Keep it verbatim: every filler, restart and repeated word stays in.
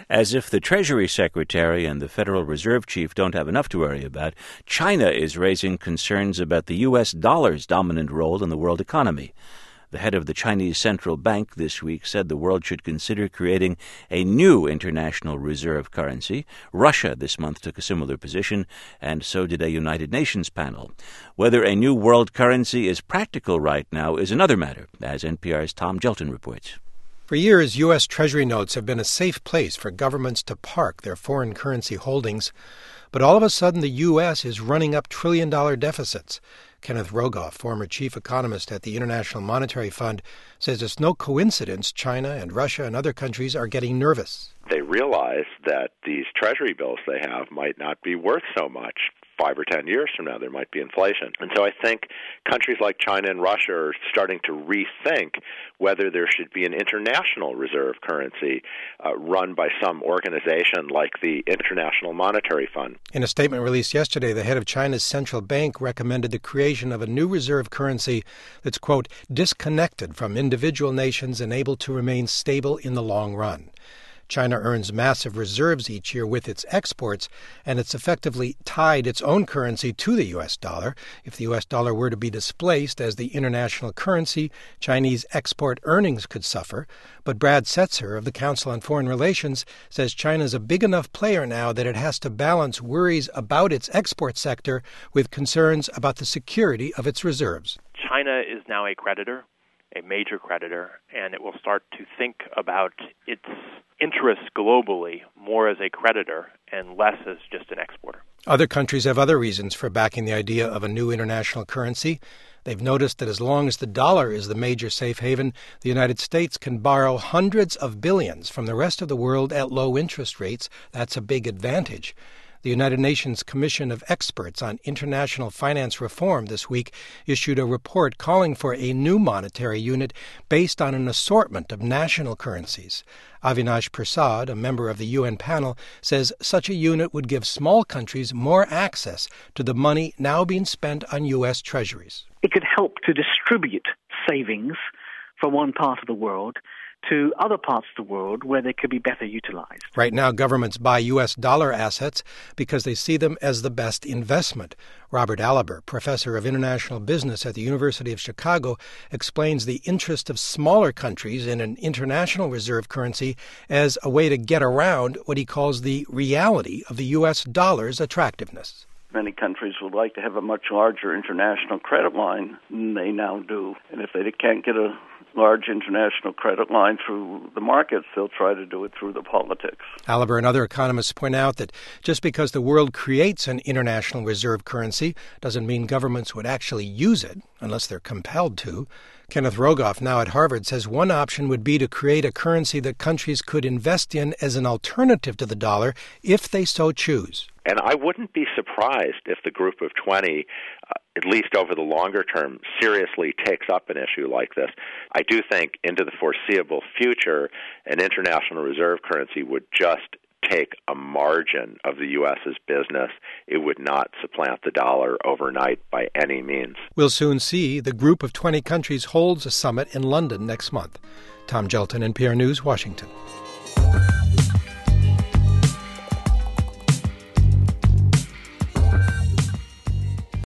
As if the Treasury Secretary and the Federal Reserve Chief don't have enough to worry about, China is raising concerns about the U S dollar's dominant role in the world economy. The head of the Chinese Central Bank this week said the world should consider creating a new international reserve currency. Russia this month took a similar position, and so did a United Nations panel. Whether a new world currency is practical right now is another matter, as N P R's Tom Gelton reports. For years, U S. Treasury notes have been a safe place for governments to park their foreign currency holdings. But all of a sudden, the U S is running up trillion-dollar deficits. Kenneth Rogoff, former chief economist at the International Monetary Fund, says it's no coincidence China and Russia and other countries are getting nervous. They realize that these treasury bills they have might not be worth so much. Five or ten years from now, there might be inflation. And so I think countries like China and Russia are starting to rethink whether there should be an international reserve currency uh, run by some organization like the International Monetary Fund. In a statement released yesterday, the head of China's central bank recommended the creation of a new reserve currency that's, quote, disconnected from individual nations and able to remain stable in the long run. China earns massive reserves each year with its exports, and it's effectively tied its own currency to the U S dollar. If the U S dollar were to be displaced as the international currency, Chinese export earnings could suffer. But Brad Setzer of the Council on Foreign Relations says China's a big enough player now that it has to balance worries about its export sector with concerns about the security of its reserves. China is now a creditor, a major creditor, and it will start to think about its interests globally more as a creditor and less as just an exporter. Other countries have other reasons for backing the idea of a new international currency. They've noticed that as long as the dollar is the major safe haven, the United States can borrow hundreds of billions from the rest of the world at low interest rates. That's a big advantage. The United Nations Commission of Experts on International Finance Reform this week issued a report calling for a new monetary unit based on an assortment of national currencies. Avinash Prasad, a member of the U N panel, says such a unit would give small countries more access to the money now being spent on U S treasuries. It could help to distribute savings from one part of the world to other parts of the world where they could be better utilized. Right now, governments buy U S dollar assets because they see them as the best investment. Robert Aliber, professor of international business at the University of Chicago, explains the interest of smaller countries in an international reserve currency as a way to get around what he calls the reality of the U S dollar's attractiveness. Many countries would like to have a much larger international credit line than they now do. And if they can't get a large international credit line through the markets, they'll try to do it through the politics. Aliber and other economists point out that just because the world creates an international reserve currency doesn't mean governments would actually use it unless they're compelled to. Kenneth Rogoff, now at Harvard, says one option would be to create a currency that countries could invest in as an alternative to the dollar if they so choose. And I wouldn't be surprised if the group of twenty, uh, at least over the longer term, seriously takes up an issue like this. I do think into the foreseeable future, an international reserve currency would just take a margin of the U S's business. It would not supplant the dollar overnight by any means. We'll soon see. The group of twenty countries holds a summit in London next month. Tom Gelton, N P R News, Washington.